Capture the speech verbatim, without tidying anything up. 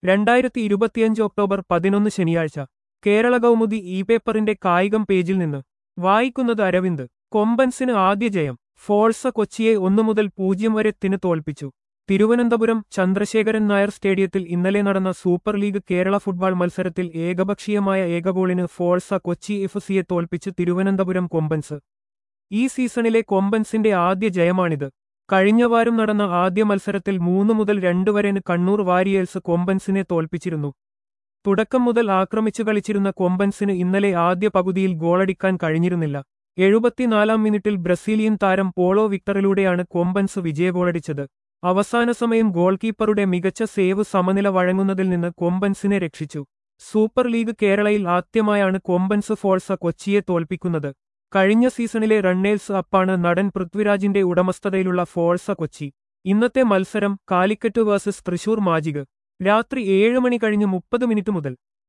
രണ്ടായിരത്തി ഇരുപത്തിയഞ്ച് ഒക്ടോബർ പതിനൊന്ന് ശനിയാഴ്ച കേരള കൗമുദി ഇ പേപ്പറിന്റെ കായികം പേജിൽ നിന്ന് വായിക്കുന്നത് അരവിന്ദ്. കൊമ്പൻസിന് ആദ്യ ജയം. ഫോഴ്സ കൊച്ചിയെ ഒന്നു മുതൽ പൂജ്യം വരെ ത്തിന് തോൽപ്പിച്ചു. തിരുവനന്തപുരം ചന്ദ്രശേഖരൻ നായർ സ്റ്റേഡിയത്തിൽ ഇന്നലെ നടന്ന സൂപ്പർ ലീഗ് കേരള ഫുട്ബോൾ മത്സരത്തിൽ ഏകപക്ഷീയമായ ഏകഗോളിന് ഫോഴ്സ കൊച്ചി എഫ് സിയെ തോൽപ്പിച്ച് തിരുവനന്തപുരം കൊമ്പൻസ്. ഈ സീസണിലെ കൊമ്പൻസിന്റെ ആദ്യ ജയമാണിത്. കഴിഞ്ഞ വാരം നടന്ന ആദ്യ മത്സരത്തിൽ മൂന്ന് മുതൽ രണ്ട് വരെന് കണ്ണൂർ വാരിയേഴ്സ് കൊമ്പൻസിനെ തോൽപ്പിച്ചിരുന്നു. തുടക്കം മുതൽ ആക്രമിച്ചു കളിച്ചിരുന്ന കൊമ്പൻസിന് ഇന്നലെ ആദ്യ പകുതിയിൽ ഗോളടിക്കാൻ കഴിഞ്ഞിരുന്നില്ല. എഴുപത്തിനാലാം മിനിറ്റിൽ ബ്രസീലിയൻ താരം പോളോ വിക്ടറിലൂടെയാണ് കൊമ്പൻസ് വിജയഗോളടിച്ചത്. അവസാന സമയം ഗോൾ കീപ്പറുടെ മികച്ച സേവ് സമനില വഴങ്ങുന്നതിൽ നിന്ന് കൊമ്പൻസിനെ രക്ഷിച്ചു. സൂപ്പർ ലീഗ് കേരളയിൽ ആദ്യമായാണ് കൊമ്പൻസ് ഫോഴ്സ കൊച്ചിയെ തോൽപ്പിക്കുന്നത്. കഴിഞ്ഞ സീസണിലെ റണ്ണേഴ്സ് അപ്പാണ് നടൻ പൃഥ്വിരാജിന്റെ ഉടമസ്ഥതയിലുള്ള ഫോഴ്സ കൊച്ചി. ഇന്നത്തെ മത്സരം കാലിക്കറ്റ് വേഴ്സസ് തൃശൂർ മാജിക്. രാത്രി ഏഴ് മണി കഴിഞ്ഞ് മുപ്പത് മിനിറ്റ് മുതൽ.